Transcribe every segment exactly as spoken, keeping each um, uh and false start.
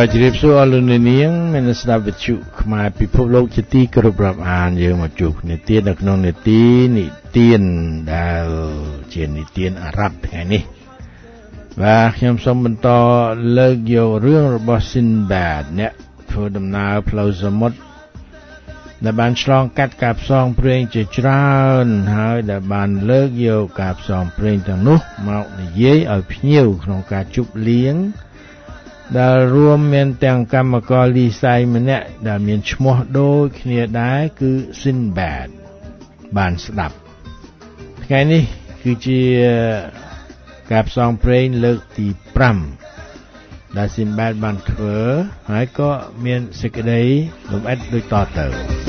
បាទជម្រាបសួរអស់លោកអ្នកនាងមានស្ដាប់វិទ្យុខ្មែរពិភពលោកជាទីគោរពរាប់អានយើងមកជួបគ្នាទៀតនៅក្នុងនេតិនិទានដែលជានិទានអារ៉ាប់ថ្ងៃនេះបាទខ្ញុំសូមបន្តលើកយករឿងរបស់ Sinbad អ្នកធ្វើដំណើរផ្លូវសមុទ្រដែលបានឆ្លងកាត់ការផ្សងព្រេងជាច្រើនហើយដែលបានលើកយកការផ្សងព្រេងទាំងនោះមកនិយាយឲ្យភ្ញៀវក្នុងការជប់លៀងដែលរួមមានទាំងកម្មករលីសៃម្នាក់ដែលមានឈ្មោះដូចគ្នាដែរគឺ Sinbad បានស្ដាប់ថ្ងៃនេះគឺជាការផ្សងព្រេងលើកទីfiveដែល Sinbad បានធ្វើហើយក៏មានសេចក្តីលម្អិតដូចតទៅ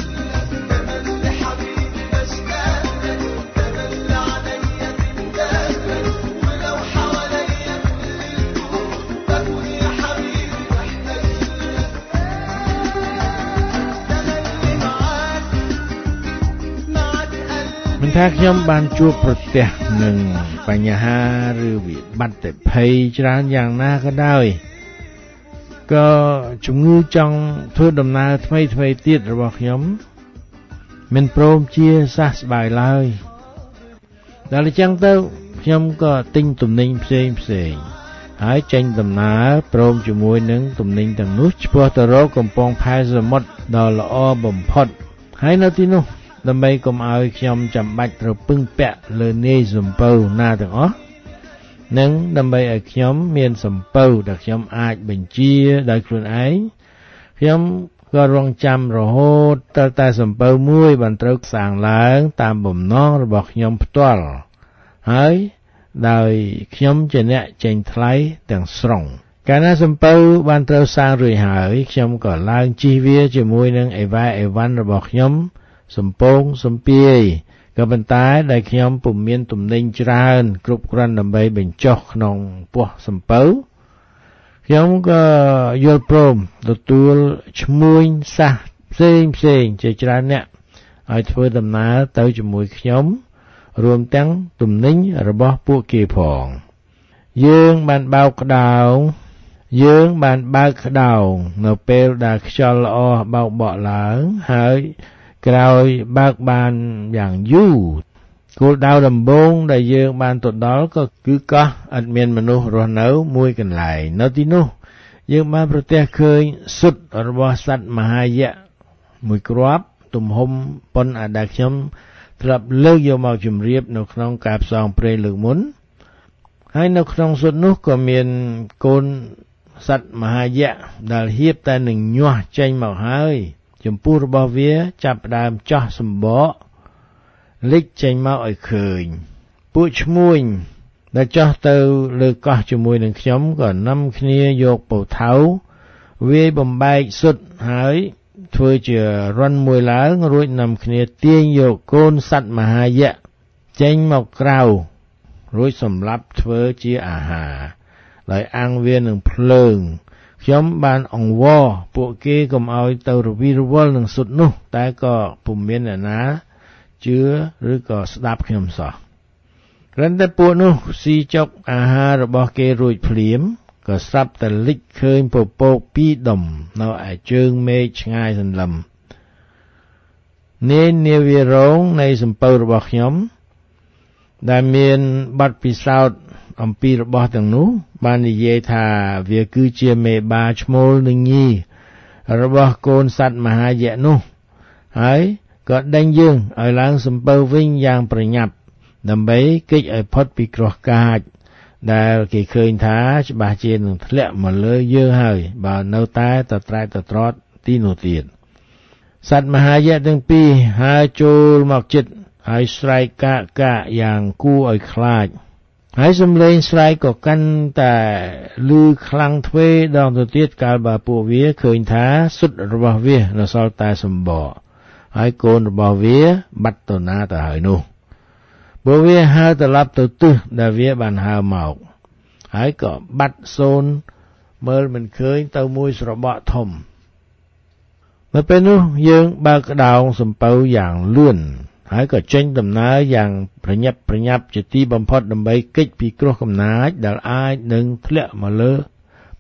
មិនថាខ្ញុំបានជួបប្រទះនឹងបញ្ហាឬវិបត្តិភ័យច្រើនយ៉ាងណាក៏ដោយក៏ជំងឺចង់ធ្វើដំណើរថ្មីថ្មីទៀតរបស់ខ្ញុំមិនព្រមជាសះស្បើយឡើយដល់អញ្ចឹងទៅខ្ញុំក៏ទិញទំនិញផ្សេងផ្សេងហើយចេញដំណើរព្រមជាមួយនឹងទំនិញទាំងនោះឆ្ពោះទៅរកកំពង់ផែសមុទ្រដ៏ល្អបំផុតហើយនៅទីនោះដើម្បីកុំឲ្យខ្ញុំចាំបាច់ត្រូវពឹងពាក់លើនាយសំពៅណាទាំងអស់និងដើម្បីឲ្យខ្ញុំមានសំពៅដែលខ្ញុំអាចបញ្ជាដោយខ្លួនឯងខ្ញុំក៏រងចាំរហូតដល់តែសំពៅមួយបានត្រូវសាងឡើងតាមបំណងរបស់ខ្ញុំផ្ទាល់ហើយដោយខ្ញុំជាអ្នកចេញថ្លៃទាំងស្រុងកាលណាសំពៅបានត្រូវសាងរួចហើយខ្ញុំក៏ឡើងជិះវាជាមួយនឹងអីវ៉ាអីវ៉ាន់របស់ខ្ញុំសំពងសំពាយក៏ប៉ុន្តែដែលខ្ញុំពុំមានទំនិញច្រើនគ្រប់គ្រាន់ដើម្បីបញ្ចុះក្នុងពោះសំពៅខ្ញុំក៏យល់ព្រមទទួលឈ្មួញសាសផ្សេងផ្សេងជាច្រើនអ្នកឲ្យធ្វើដំណើរទៅជាមួយខ្ញុំរួមទាំងទំនិញរបស់ពួកគេផងយើងបានបើកក្តោងយើងបានបើកក្តោងនៅពេលដែលខ្យល់ល្អបោកបក់ឡើងហើយក្រោយបើកបានយ៉ាងយូរគោលដៅដំបូងដែលយើងបានទៅដល់ក៏គឺកោះឥតមានមនុស្សរស់នៅមួយកន្លែងនៅទីនោះយើងបានប្រទះឃើញស៊ុតរបស់សត្វមហាយក្សមួយគ្រាប់ទំហំប៉ុនអាដែលខ្ញុំធ្លាប់លើកយកមកជម្រាបនៅក្នុងការផ្សងព្រេងលើកមុនហើយនៅក្នុងស៊ុតនោះក៏មានកូនសត្វមហាយក្សដែលហៀបតែនឹងញាស់ចេញមកហើយចំពោះរបស់វាចាប់ផ្ដើមចោះសម្បកលេចចេញមកឲ្យឃើញពួកឈ្មួញដែលចោះទៅលើកោះជាមួយនឹងខ្ញុំក៏នាំគ្នាយកពូថៅវាយបំបែកស៊ុតហើយធ្វើជារន្ធមួយឡើងរួចនាំគ្នាទាញយកកូនសត្វមហាយក្សចេញមកក្រៅរួចសម្លាប់ធ្វើជាអាហារដោយអាំងវានឹងភ្លើងខ្ញុំបានអង្វរពួកគេកុំឲ្យទៅរវីរវល់នឹងស៊ុតនោះតែក៏ពុំមានអ្នកណាជឿឬក៏ស្ដាប់ខ្ញុំសោះគ្រាន់តែពួកនោះស៊ីចុកអាហាររបស់គេរួចភ្លាមក៏ស្រាប់តែលិចឃើញពពកពីរដុំនៅឯជើងមេឃឆ្ងាយសន្លឹមនាយនាវារងនៃសំពៅរបស់ខ្ញុំដែលមានបទពិសោធន៍អំពីរបស់ទាំងនោះបាននិយាយថាវាគឺជាមេបាឈ្មោលនឹងញីរបស់កូនសត្វមហាយក្សនោះហើយក៏ដេញយើងឲ្យឡើងសំពៅវិញយ៉ាងប្រញាប់ដើម្បីគេចឲ្យផុតពីគ្រោះកាចដែលគេឃើញថាច្បាស់ជានឹងធ្លាក់មកលើយើងហើយបើនៅតែតត្រែតត្រតទីនោះទៀតសត្វមហាយក្សទាំងពីរហើរចូលមកជិតហើយស្រែកកាកកាកយ៉ាងគួរឲ្យខ្លាចហើយសំឡេងស្រែកក៏កាន់តែឮខ្លាំងទ្វេដងទៅទៀតកាលបើពួកវាឃើញថាស៊ុតរបស់វានៅសល់តែសម្បកហើយកូនរបស់វាបាត់ទៅណាទៅហើយនោះពួកវាហើរត្រឡប់ទៅទិសដែលវាបានហើរមកហើយក៏បាត់សូន្យមើលមិនឃើញទៅមួយស្របក់ធំនៅពេលនោះយើងបើកក្តោងសំពៅយ៉ាងលឿនហើយក៏ចេញដំណើរយ៉ាងប្រញាប់ប្រញាប់ជាទីបំផុតដើម្បីគេចពីគ្រោះកំណាចដែលអាចនឹងធ្លាក់មកលើ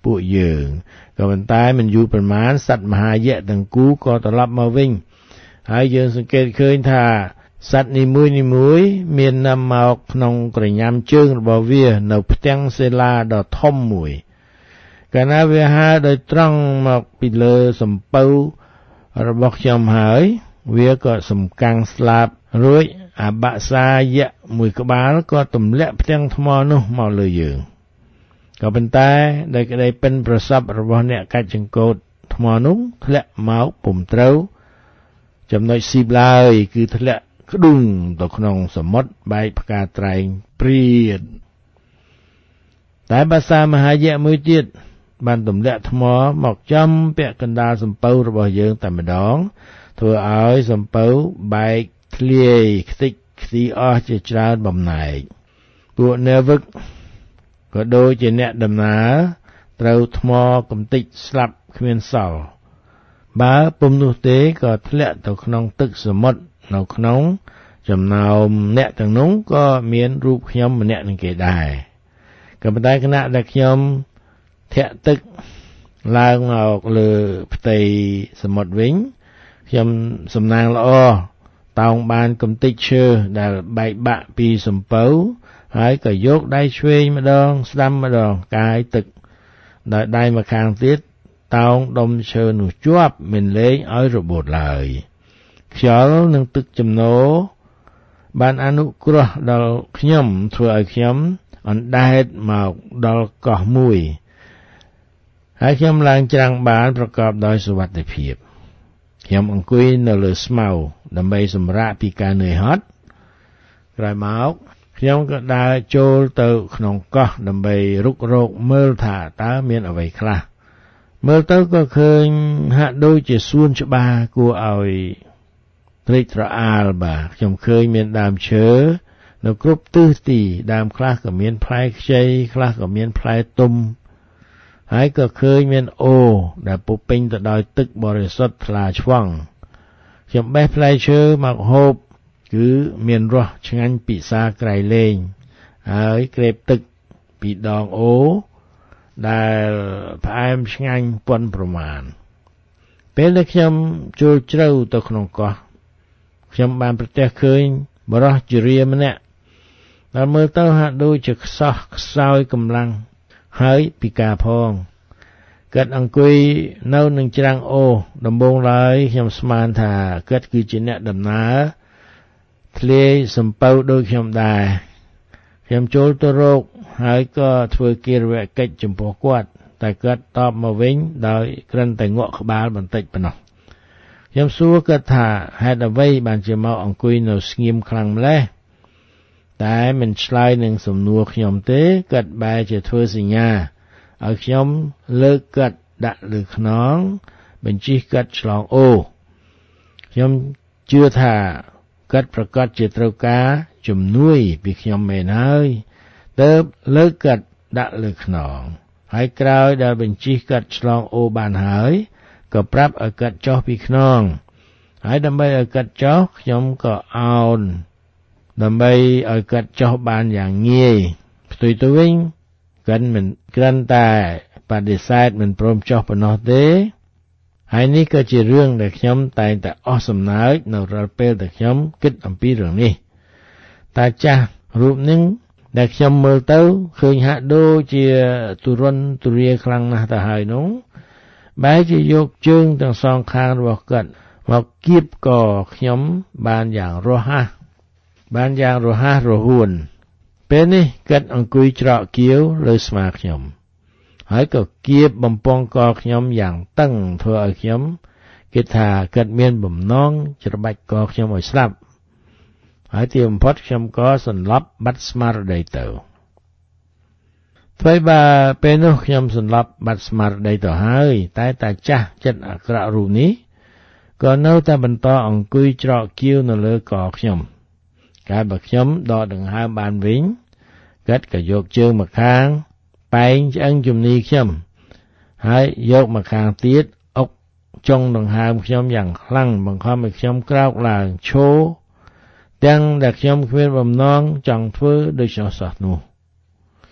ពួកយើងក៏ប៉ុន្តែមិនយូរប៉ុន្មានសត្វមហាយៈទាំងគូក៏ត្រឡប់មកវិញហើយយើងសង្កេតឃើញថាសត្វនីមួយនីមួយមាននាំមកក្នុងក្រញាំជើងរបស់វានៅផ្ទាំងសិលាដ៏ធំមួយកាលណាវាហើរដោយត្រង់មកពីលើសំពៅរបស់ខ្ញុំហើយវាក៏សំកាំងស្លាបរួចអបសាយៈមួយក្បាលក៏ទម្លាក់ផ្ទាំងថ្មនោះមកលើយើងក៏ប៉ុន្តែដោយក្តីប៉ិនប្រសប់របស់អ្នកកាច់ចង្កូតថ្មនោះធ្លាក់មកពុំត្រូវចំណុចស៊ីបឡើយគឺធ្លាក់ក្ដុងទៅក្នុងសមុទ្របែកផ្កាត្រែងព្រាតតែបាសាមហាយៈមួយទៀតបានទម្លាក់ថ្មមកចំពាក់កណ្ដាលសំពៅរបស់យើងតែម្ដងធ្វើឲ្យសំពៅបែកធ្លាយខ្ទេចខ្ទីអស់ជាច្រើនបំណែកពួកនាវិកក៏ដូចជាអ្នកដំណើរត្រូវថ្មកំទេចស្លាប់គ្មានសល់បើពុំនោះទេក៏ធ្លាក់ទៅក្នុងទឹកសមុទ្រនៅក្នុងចំណោមអ្នកទាំងនោះក៏មានរូបខ្ញុំម្នាក់នឹងគេដែរក៏ប៉ុន្តែគណៈដែលខ្ញុំធាក់ទឹកឡើងមកលើផ្ទៃសមុទ្រវិញខ្ញុំសំណាងល្អតោងបានកំទេចឈើដែលបែកបាក់ពីសំពៅហើយក៏យកដៃឆ្វេងម្ដងស្ដាំម្ដងកាយទឹកដោយដៃម្ខាងទៀតតោងដុំឈើនោះជាប់មិនលែងឲ្យរបូតឡើយខ្យល់និងទឹកជំនោរបានអនុគ្រោះដល់ខ្ញុំធ្វើឲ្យខ្ញុំអណ្ដែតមកដល់កោះមួយហើយខ្ញុំឡើងច្រាំងបានប្រកបដោយសុវត្ថិភាពខ្ញុំអង្គុយនៅលើស្មៅដើម្បីសម្រាកពីការនឿយហត់ក្រោយមកខ្ញុំក៏ដើរចូលទៅក្នុងកោះដើម្បីរុករកមើលថាតើមានអ្វីខ្លះមើលទៅក៏ឃើញហាក់ដូចជាសួនច្បារគួរឲ្យត្រេកត្រអាលបាទខ្ញុំឃើញមានដើមឈើនៅគ្រប់ទិសទីដើមខ្លះក៏មានផ្លែខ្ចីខ្លះក៏មានផ្លែទុំហើយក៏ឃើញមានអូរដែលពុះពេញទៅដោយទឹកបរិសុទ្ធថ្លាឆ្វង់ខ្ញុំបេះផ្លែឈើមកហូបគឺមានរសឆ្ងាញ់ពិសាក្រៃលែងហើយក្រេបទឹកពីដងអូរដែលផ្អែមឆ្ងាញ់ប៉ុនប្រមាណពេលដែលខ្ញុំចូលជ្រៅទៅក្នុងកោះខ្ញុំបានប្រទះឃើញបរិសុទ្ធជារាម្នាក់ដែលមើលទៅហាក់ដូចជាខ្សោះខ្សោយកម្លាំងហើយពិការផងគាត់អង្គុយនៅនឹងច្រាំងអូដំបងឡើយខ្ញុំស្មានថាគាត់គឺជាអ្នកដំណើរធ្លាយសំពៅដូចខ្ញុំដែរខ្ញុំចូលទៅរកហើយក៏ធ្វើគារវកិច្ចចំពោះគាត់តែគាត់តបមកវិញដោយគ្រាន់តែងក់ក្បាលបន្តិចប៉ុណ្ណោះខ្ញុំសួរគាត់ថាហេតុអ្វីបានជាមកអង្គុយនៅស្ងៀមខ្លាំងម្ល៉េះតែមិនឆ្លើយនឹងសំណួរខ្ញុំទេគាត់បែរជាធ្វើសញ្ញាឲ្យខ្ញុំលើកគាត់ដាក់លើខ្នងបញ្ជិះគាត់ឆ្លងអូខ្ញុំជឿថាគាត់ប្រកាសជាត្រូវការជំនួយពីខ្ញុំមែនហើយទើបលើកគាត់ដាក់លើខ្នងហើយក្រោយដែលបញ្ជិះគាត់ឆ្លងអូបានហើយក៏ប្រាប់ឲ្យគាត់ចុះពីខ្នងហើយដើម្បីឲ្យគាត់ចុះខ្ញុំក៏អោនដើម្បីឲ្យគាត់ចុះបានយ៉ាងងាយផ្ទុយទៅវិញគាត់មិនគ្រាន់តែបដិសេធមិនព្រមចុះប៉ុណ្ណោះទេហើយនេះក៏ជារឿងដែលខ្ញុំតែងតែអស់សំណើចនៅរាល់ពេលដែលខ្ញុំគិតអំពីរឿងនេះតាចាស់រូបនឹងដែលខ្ញុំមើលទៅឃើញហាក់ដូចជាទុរន្តទុរាយខ្លាំងណាស់ទៅហើយនោះបែរជាយកជើងទាំងសងខាងរបស់គាត់មកគៀបកខ្ញុំបានយ៉ាងរហ័សបានយ៉ាងរហ័សរហួនពេលនេះគាត់អង្គុយច្រកកៀវលើស្មាខ្ញុំហើយក៏គៀបបំពង់កខ្ញុំយ៉ាងតឹងធ្វើឲ្យខ្ញុំគិតថាគាត់មានបំណងច្របាច់កខ្ញុំឲ្យស្លាប់ហើយទីបំផុតខ្ញុំក៏សន្លប់បាត់ស្មារតីទៅថ្មីបើពេលនោះខ្ញុំសន្លប់បាត់ស្មារតីទៅហើយតែតាចាស់ចិត្តអាក្រក់រូបនេះក៏នៅតែបន្តអង្គុយច្រកកៀវនៅលើកខ្ញុំកាលបើខ្ញុំដកដង្ហើមបានវិញគាត់ក៏យកជើងម្ខាងបែងឆ្អឹងជំនីខ្ញុំហើយយកម្ខាងទៀតអុកចុងដង្ហើមខ្ញុំយ៉ាងខ្លាំងបង្ខំឲ្យខ្ញុំក្រោកឡើងឈរទាំងដែលខ្ញុំគ្មានបំណងចង់ធ្វើដូច្នោះសោះនោះ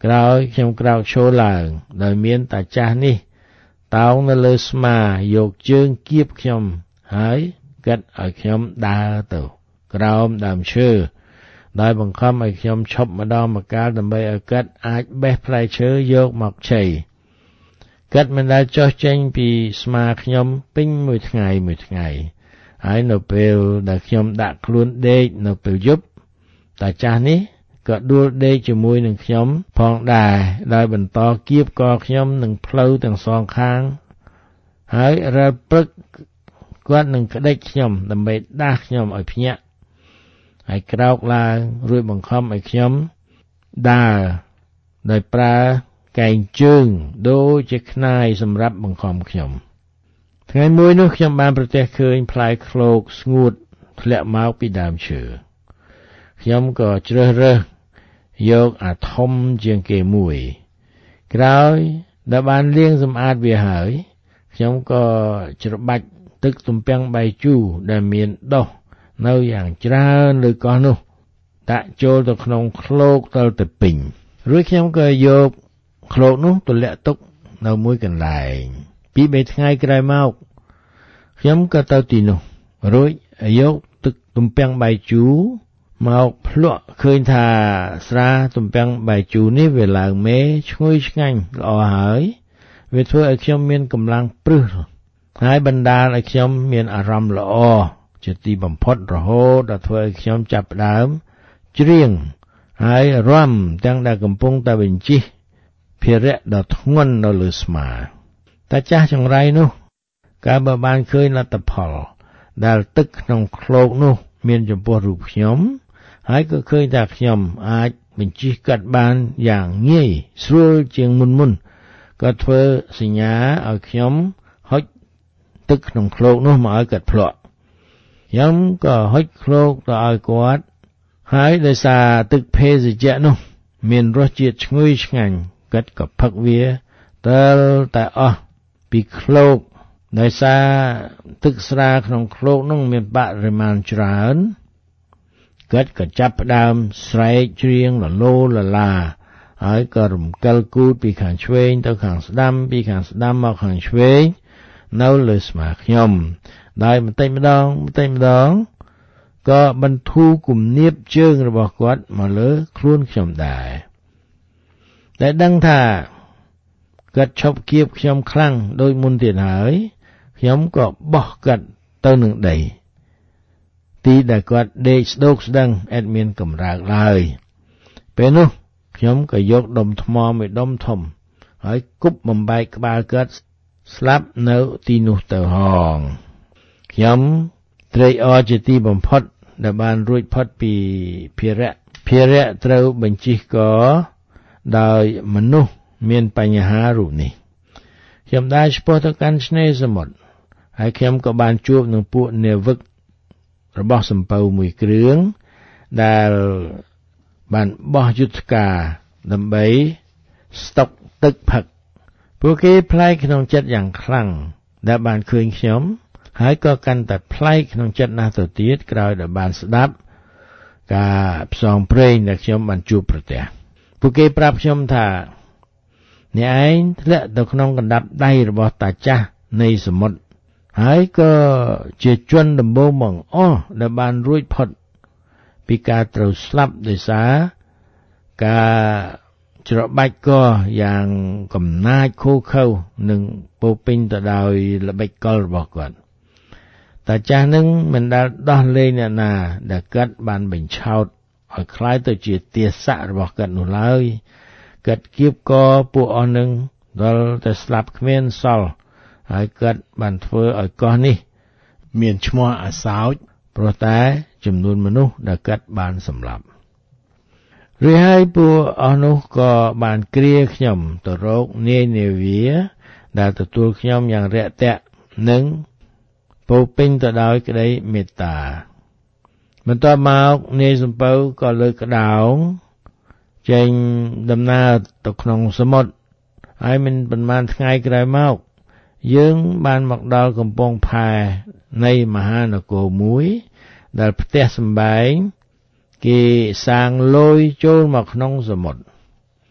ក្រោយខ្ញុំក្រោកឈរឡើងដោយមានតាចាស់នេះតោងនៅលើស្មាយកជើងគៀបខ្ញុំហើយគិតឲ្យខ្ញុំដើរទៅក្រោមដើមឈើដោយបង្ខំឲ្យខ្ញុំឈប់ម្ដងម្កាលដើម្បីឲ្យគិតអាចបេះផ្លែឈើយកមកឆីគិតមិនដែលចុះចេញពីស្មាខ្ញុំពេញមួយថ្ងៃមួយថ្ងៃហើយនៅពេលដែលខ្ញុំដាក់ខ្លួនដេកនៅពេលយប់តាចាស់នេះក៏ដួលដេកជាមួយនឹងខ្ញុំផងដែរដោយបន្តគៀបកខ្ញុំនឹងផ្លូវទាំងសងខាងហើយរាល់ព្រឹកគាត់នឹងក្តិចខ្ញុំដើម្បីដាស់ខ្ញុំឲ្យភ្ញាក់ហើយក្រោកឡើងរួចបង្ខំឲ្យខ្ញុំដើរដោយប្រើកែងជើងដូចជាខ្នាយសម្រាប់បង្ខំខ្ញុំថ្ងៃមួយនោះខ្ញុំបានប្រទះឃើញផ្លែឃ្លោកស្ងួតធ្លាក់មកពីដើមឈើខ្ញុំក៏ជ្រើសរើសយកអាធំជាងគេមួយក្រោយដែលបានលាងសម្អាតវាហើយខ្ញុំក៏ច្របាច់ទឹកទំពាំងបាយជូរដែលមានដុះនៅយ៉ាងច្រើនលើកោះនោះដាក់ចូលទៅក្នុងឃ្លោកដល់ទៅពេញរួចខ្ញុំក៏យកឃ្លោកនោះទម្លាក់ទុកនៅមួយកន្លែងពីរបីថ្ងៃក្រោយមកខ្ញុំក៏ទៅទីនោះរួចយកទឹកទំពាំងបាយជូរមកភ្លក់ឃើញថាស្រាទំពាំងបាយជូរនេះវាឡើងមេឈ្ងុយឆ្ងាញ់ល្អហើយវាធ្វើឲ្យខ្ញុំមានកម្លាំងព្រឹសហើយបណ្ដាលឲ្យខ្ញុំមានអារម្មណ៍ល្អជាទីបំផុតរហូតដល់ធ្វើឲ្យខ្ញុំចាប់ផ្ដើមច្រៀងហើយរាំទាំងដែលកំពុងតែបញ្ជិះភារៈដ៏ធ្ងន់នៅលើស្មាតាចាស់ចង្រៃនោះកាលបើបានឃើញលទ្ធផលដែលទឹកក្នុងឃ្លោកនោះមានចំពោះរូបខ្ញុំហើយក៏ឃើញថាខ្ញុំអាចបញ្ជិះកាត់បានយ៉ាងងាយស្រួលជាងមុនមុនក៏ធ្វើសញ្ញាឲ្យខ្ញុំហុចទឹកក្នុងឃ្លោកនោះមកឲ្យកាត់ភ្លក់ខ្ញុំក៏ហុចឃ្លោកទៅឲ្យគាត់ហើយដោយសារទឹកភេសជ្ជៈនោះមានរសជាតិឈ្ងុយឆ្ងាញ់គាត់ក៏ផឹកវាតែតែអស់ពីឃ្លោកដោយសារទឹកស្រាក្នុងឃ្លោកនោះមានបរិមាណច្រើនគាត់ក៏ចាប់ផ្ដើមស្រែកច្រៀងលលោលឡាហើយក៏រំកិលគូតពីខាងឆ្វេងទៅខាងស្ដាំពីខាងស្ដាំមកខាងឆ្វេងនៅលើស្មាខ្ញុំដោយបន្តិចម្ដងបន្តិចម្ដងក៏បន្ធូរគំនាបជើងរបស់គាត់មកលើខ្លួនខ្ញុំដែរតែដឹងថាគាត់ឈប់គៀបខ្ញុំខ្លាំងដូចមុនទៀតហើយខ្ញុំក៏បោះគាត់ទៅនឹងដីទីដែលគាត់ដេកស្ដោកស្ដឹងអត់មានកម្រើកឡើយពេលនោះខ្ញុំក៏យកដុំថ្មមួយដុំធំហើយគប់បំបែកក្បាលគាត់ស្លាប់នៅទីនោះទៅហងខ្ញុំត្រេកអរជាទីបំផុតដែលបានរួចផុតពីភារៈភារៈត្រូវបញ្ជិះកដោយមនុស្សមានបញ្ហារូបនេះខ្ញុំได้ឆ្ពោះទៅកាន់ឆ្នេរសមុទ្រហើយខ្ញុំក៏បានជួបនឹងពួកនាវិករបស់សំពៅមួយគ្រឿងដែលបានបោះយុទ្ធការដើម្បីស្តុកទឹកផឹកពួកគេប្លែកក្នុងចិត្តយ៉ាងខ្លាំងដែលបានឃើញខ្ញុំហើយក៏កាន់តែប្លែកក្នុងចិត្តណាស់ទៅទៀតក្រោយដែលបានស្ដាប់ការផ្សងព្រេងដែលខ្ញុំបានជួបប្រទះពួកគេប្រាប់ខ្ញុំថាអ្នកឯងធ្លាក់ទៅក្នុងកណ្ដាប់ដៃរបស់តាចាស់នៃសមុទ្រហើយក៏ជាជនដំបូងបង្អស់ដែលបានរួចផុតពីការត្រូវស្លាប់ដោយសារការច្របាច់កយ៉ាងកំណាចខូខើនិងពោពេញទៅដោយល្បិចកលរបស់គាត់តាចាស់នឹងមិនដែលដោះលែងអ្នកណាដែលគាត់បានបញ្ឆោតឲ្យคล้ายទៅជាទាស័ករបស់គាត់នោះឡើយគាត់គៀបកពួកអស់នឹងដល់តែស្លាប់គ្មានសល់ហើយគាត់បានធ្វើឲ្យកោះនេះមានឈ្មោះអាសោចព្រោះតែចំនួនមនុស្សដែលគាត់បានសម្លាប់រួចហើយពួកអស់នោះក៏បានគ្រាខ្ញុំទៅរកនាយនាវាដែលទទួលខ្ញុំយ៉ាងរាក់ទាក់និងពោពេញទៅដោយក្តីមេត្តាបន្ទាប់មកនាយសំពៅក៏លើកក្តោងចេញដំណើរទៅក្នុងសមុទ្រហើយមិនប៉ុន្មានថ្ងៃក្រោយមកយើងបានមកដល់កំពង់ផែនៃមហានគរមួយដែលផ្ទះសម្បែងគេសាងលយចូលមកក្នុងសមុទ្រ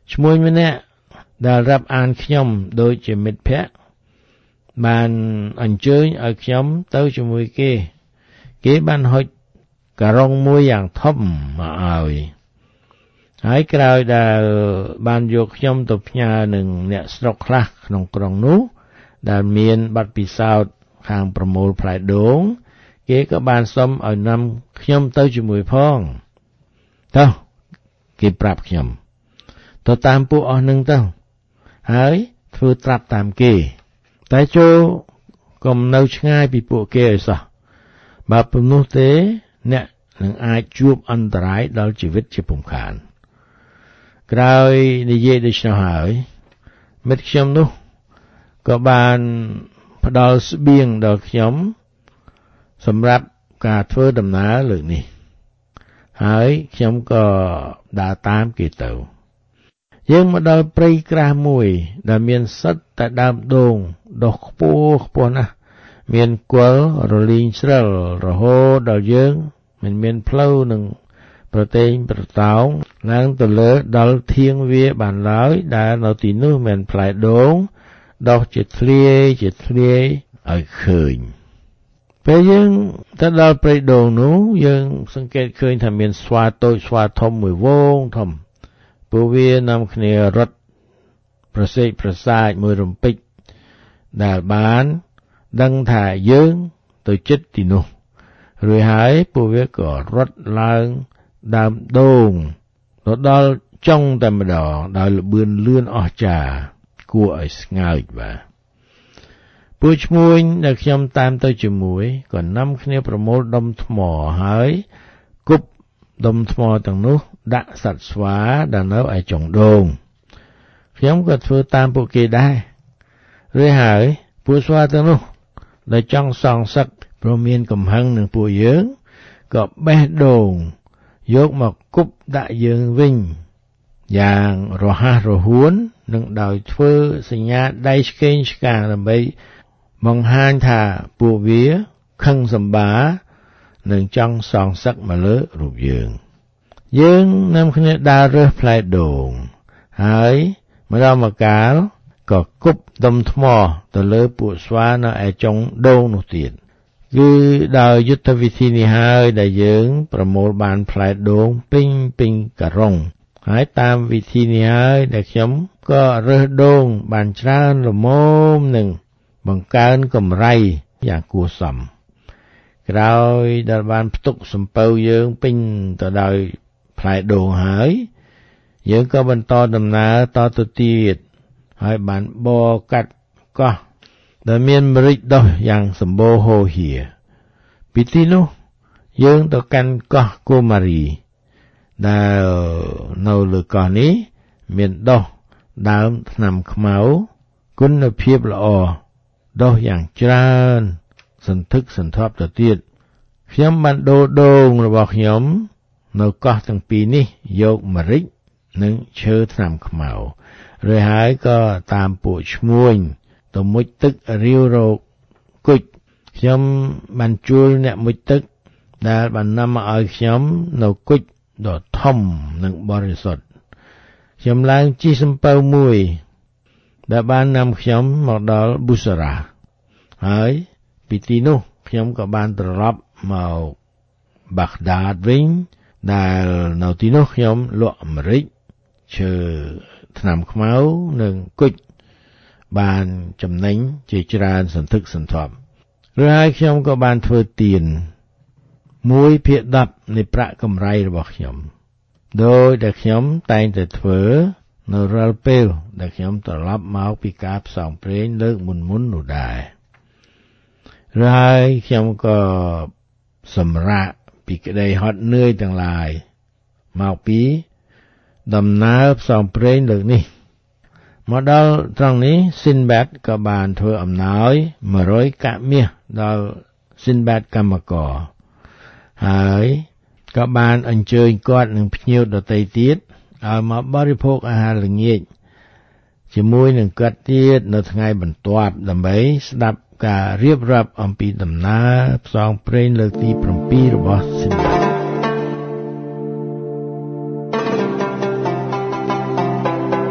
ឈ្មោះម្នាក់ដែលរាប់អានខ្ញុំដូចជាមិត្តភក្តិបានអញ្ជើញឲ្យខ្ញុំទៅជាមួយគេគេបានហុចការុងមួយយ៉ាងធំមកឲ្យហើយក្រោយដែលបានយកខ្ញុំទៅផ្ញើនឹងអ្នកស្រុកខ្លះក្នុងក្រុងនោះដែលមានបទពិសោធន៍ខាងប្រមូលផ្លែដូងគេក៏បានសុំឲ្យនាំខ្ញុំទៅជាមួយផងទៅគេប្រាប់ខ្ញុំទៅតាមពួកអស់នឹងទៅហើយធ្វើត្រាប់តាមគេតែចូលកុំនៅឆ្ងាយពីពួកគេឲ្យសោះបើពុំនោះទេអ្នកនឹងអាចជួបអន្តរាយដល់ជីវិតជាពុំខានក្រោយនិយាយដូច្នោះហើយមិត្តខ្ញុំនោះក៏បានផ្ដល់ស្បៀងដល់ខ្ញុំសម្រាប់ការធ្វើដំណើរលើកនេះហើយខ្ញុំក៏ដើរតាមគេទៅយើងមកដល់ព្រៃក្រាស់មួយដែលមានសិតតែដើមដូងដុះខ្ពស់ខ្ពស់ណាស់មានគល់រលីងស្រិលរហូតដល់យើងមិនមានផ្លូវនឹងប្រតេងប្រតោងឡើងទៅលើដល់ធៀងវាបានឡើយដែលនៅទីនោះមានផ្លែដូងដុះជាធ្លាយជាធ្លាយឲ្យឃើញពេលយើងទៅដល់ព្រៃដូងនោះយើងសង្កេតឃើញថាមានស្វាតូចស្វាធំមួយវងធំពួកវានាំគ្នារត់ប្រសេកប្រសាចមួយរំពេចដែលបានដឹងថាយើងទៅជិតទីនោះរួចហើយពួកវាក៏រត់ឡើងដើមដូងទៅដល់ចុងតែម្ដងដោយល្បឿនលឿនអស្ចារ្យគួរឲ្យស្ងើចបាទពួកឈ្មួញដែលខ្ញុំតាមទៅជាមួយក៏នាំគ្នាប្រមូលដុំថ្មហើយគប់ដុំថ្មទាំងនោះដាក់សត្វស្វាដែលនៅឯចុងដូងខ្ញុំក៏ធ្វើតាមពួកគេដែររួចហើយពួកស្វាទាំងនោះដែលចង់សងសឹកព្រមមានកំហឹងនឹងពួកយើងក៏បេះដូងយកមកគប់ដាក់យើងវិញយ៉ាងរហ័សរហួននិងដោយធ្វើសញ្ញាដៃឆ្កេងឆ្កាងដើម្បីបង្ហាញថាពួកវាខឹងសម្បានិងចង់សងសឹកមកលើរូបយើងយើងនាំគ្នាដើររើសផ្លែដូងហើយម្ដងម្កាលក៏គប់ដុំថ្មទៅលើពួកស្វានៅឯចុងដូងនោះទៀតគឺដោយយុទ្ធវិធីនេះហើយដែលយើងប្រមូលបានផ្លែដូងពេញពេញការុងហើយតាមវិធីនេះហើយដែលខ្ញុំក៏រើសដូងបានច្រើនល្មមនឹងបង្កើនកម្រៃយ៉ាងគួរសមក្រោយដែលបានផ្ទុកសំពៅយើងពេញទៅដោយផ្លែដូងហើយយើងក៏បន្តដំណើរតទៅទៀតហើយបានបរកាត់កោះដែលមានម្រេចដុះយ៉ាងសម្បូរហូរហៀពីទីនោះយើងទៅកាន់កោះកូម៉ារីដែលនៅលើកោះនេះមានដុះដើមថ្នាំខ្មៅគុណភាពល្អដុះយ៉ាងច្រើនសន្ធឹកសន្ធាប់ទៅទៀតខ្ញុំបានដូរដូងរបស់ខ្ញុំនៅកោះទាំងពីរនេះយកម្រេចនិងឈើថ្នាំខ្មៅរួចហើយក៏តាមពួកឈ្មួញទៅមុជទឹករាវរកគុជខ្ញុំបានជួលអ្នកមុជទឹកដែលបាននាំមកឲ្យខ្ញុំនៅគុជដ៏ធំនិងបរិសុទ្ធខ្ញុំឡើងជិះសំពៅមួយដែលបាននាំខ្ញុំមកដល់ប៊ូសារ៉ាហើយពីទីនោះខ្ញុំក៏បានត្រឡប់មកបាក់ដាដវិញដែលនៅទីនោះខ្ញុំលក់ម្រេចឈើថ្នាំខ្មៅនិងគុជបានចំណេញជាច្រើនសន្ធឹកសន្ធាប់រួចហើយខ្ញុំក៏បានធ្វើទានមួយភាគដប់នៃប្រាក់កម្រៃរបស់ខ្ញុំដោយដែលខ្ញុំតែងតែធ្វើនៅរាល់ពេលដែលខ្ញុំត្រឡប់មកពីការផ្សងព្រេងលើកមុនមុននោះដែររួចហើយខ្ញុំក៏សម្រាកពីក្តីហត់នឿយទាំងឡាយមកពីដំណើរផ្សងព្រេងលើកនេះមកដល់ត្រង់នេះស៊ីនបែតក៏បានធ្វើអំណោយមួយរយកាក់មាសដល់ស៊ីនបែតកម្មករហើយក៏បានអញ្ជើញគាត់និងភ្ញៀវដទៃទៀតឲ្យមកបរិភោគអាហារល្ងាចជាមួយនឹងគាត់ទៀតនៅថ្ងៃបន្ទាប់ដើម្បីស្ដាប់ការរៀបរាប់អំពីដំណើរផ្សងព្រេងលើកទី7របស់ស៊ីនបែត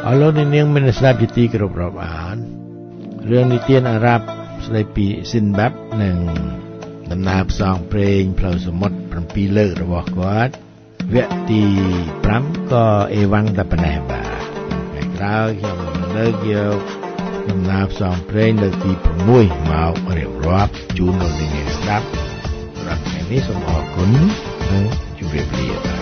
អរលោកអ្នកនាងមានស្ដាប់ជាទីគោរពរាប់អានរឿងនិទានអារ៉ាប់ស្ដីពីស៊ីនបាប់និងដំណើរផ្សងព្រេងផ្លូវសមុទ្រ7លើករបស់គាត់វគ្គទី5ក៏អេវ៉ាំងតែប៉ុណ្ណេះបាទថ្ងៃក្រោយខ្ញុំនឹងលើកយកដំណើរផ្សងព្រេងលើកទី6មករៀបរាប់ជូនលោកអ្នកនាងស្ដាប់សម្រាប់ថ្ងៃនេះសូមអរគុណនិងជម្រាបលា